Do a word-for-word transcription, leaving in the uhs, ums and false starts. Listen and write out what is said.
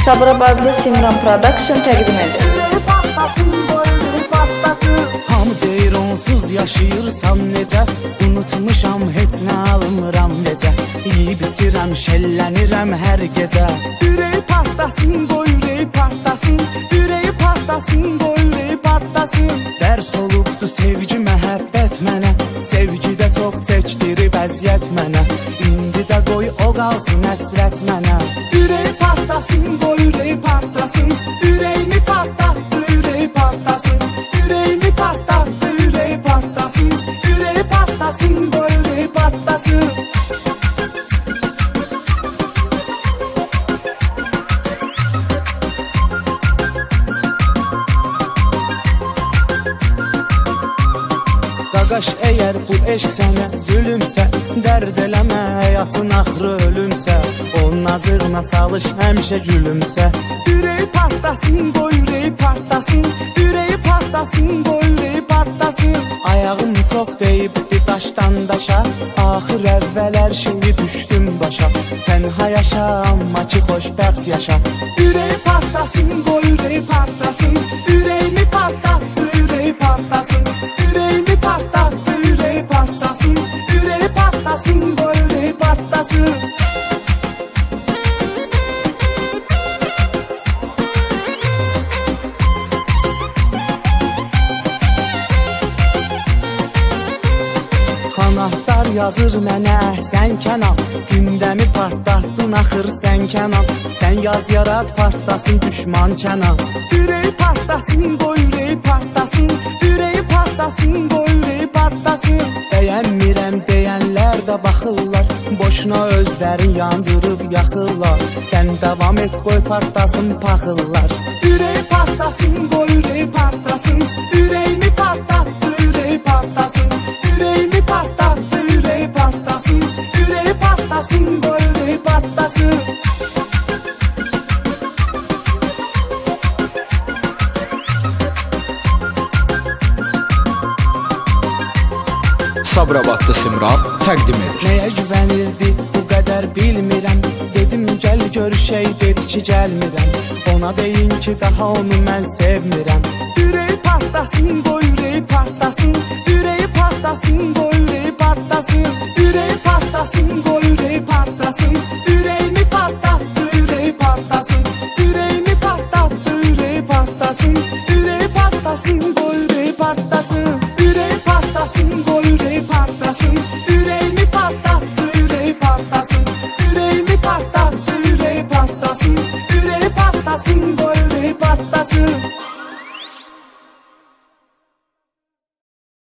Sabirabadlı Simran Production təqdim edir. Hamı deyir onsuz yaşayırsan necə, unutmuşam heç nə almıram necə, yiyib bitirəm, şəllənirəm hər gecə. Ürəyi partlasın, qoy ürəyi partlasın, ürəyi partlasın, qoy ürəyi partlasın. Dərs olubdu sevgi, məhəbbət mənə, sevgidə çox çəkdirib əziyyət mənə, indi də qoy o qalsın əsrət mənə. Ürəyi partlasın, qoy ürəyi partlasın, ürəyimi partlatdı, ürəyi partlasın, ürəyimi partlatdı, ürəyi partlasın, ürəyi partlasın, qoy ürəyi partlasın. Qaqaş, əgər bu eşq sənə zülümsə, dərd eləmə, həyatın axırı ölümsə, onun acığına çalış, həmişə gülümsə. Ürəyi partlasın, qoy ürəyi partlasın, ürəyi partlasın, qoy ürəyi partlasın. Ayağım çox deyibdi daşdan daşa, axır əvvəl hər şeyi düşdüm başa, tənha yaşa, amma ki xoşbəxt yaşa. Ürəyi partlasın, qoy ürəyi partlasın, ürəyimi partlatdı, ürəyi partlasın, ürəyimi partlatdı, ürəyi partlasın, ürəyi partlasın, qoy ürəyi partlasın. Qanatlar yazır mənə, sən Kənan, gündəmi partlatdın axır sən Kənan, sən yaz yarat partlasın düşman Kənan. Ürəyi partlasın, qoy ürəyi partlasın, ürəyi partlasın, qoy ürəyi partlasın. Bəyənmirəm deyənlər də baxırlar, boşuna özlərin yandırıb yaxırlar, sən davam et, qoy partlasın paxıllar. Ürəyi partlasın, qoy ürəyi partlasın, ürəyimi partlatdı, ürəyi partlasın, ürəyimi partlatdı, ürəyi partlasın, ürəyi partlasın, qoy ürəyi partlasın. Sabirabadlı Simran təqdim edir. Nəyə güvənirdi bu qədər bilmirəm, dedim gəl görüşək, dedi ki gəlmirəm, ona deyin ki daha onu mən sevmirəm. Ürəyi partlasın, qoy ürəyi partlasın, ürəyi partlasın, qoy ürəyi partlasın, ürəyi partlasın, qoy